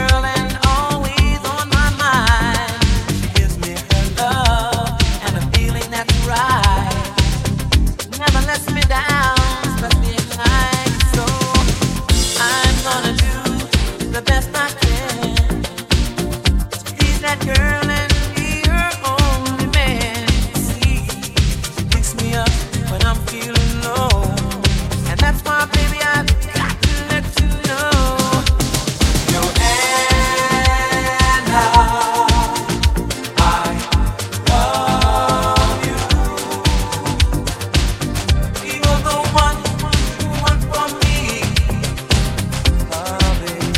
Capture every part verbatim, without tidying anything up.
girl and always on my mind. She gives me her love and a feeling that's right. Never lets me down, especially at night. So I'm gonna do the best I can to please that girl and be her only man. See, she picks me up when I'm feeling low, and that's why, baby, I've got to let you know. Joanna, I love you. You're the one, one for me, oh, baby.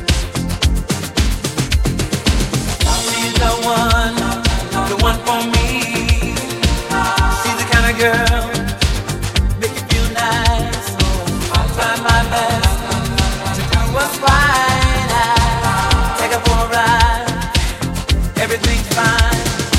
She's the one, the one for me. She's the kind of girl make you feel nice. So I'll try my best to do what's right. I take her for a ride. Everything's fine.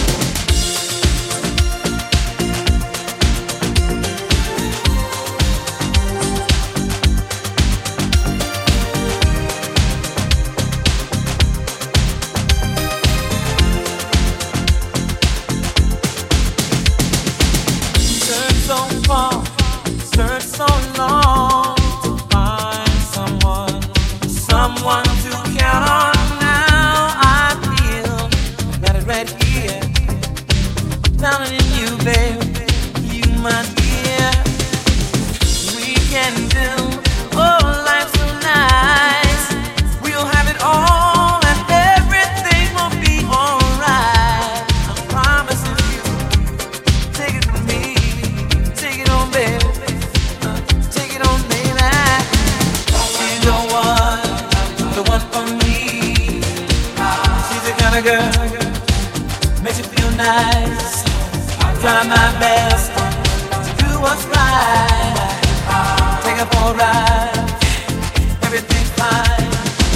Search so far, search so long to find someone, someone to count on. Now I feel got it right here, found it in you, babe. You, my dear, we can do oh life so nice. We'll have it all, and everything will be alright. I'm promising you. Take it from me, take it on, baby. Uh, take it on, baby. She's the one, the one for me. She's the kind of girl makes you feel nice. I try my best to do what's right. Take her for a ride. Everything's fine.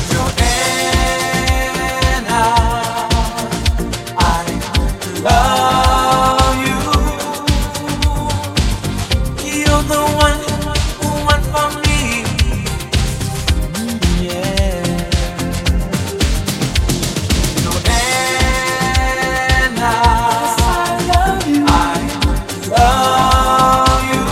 Joanna, I love you. You're the one, one for me. Mm, yeah. Joanna, I love you. I love you.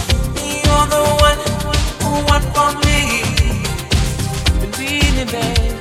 You're the one, one for me. Believe me, babe.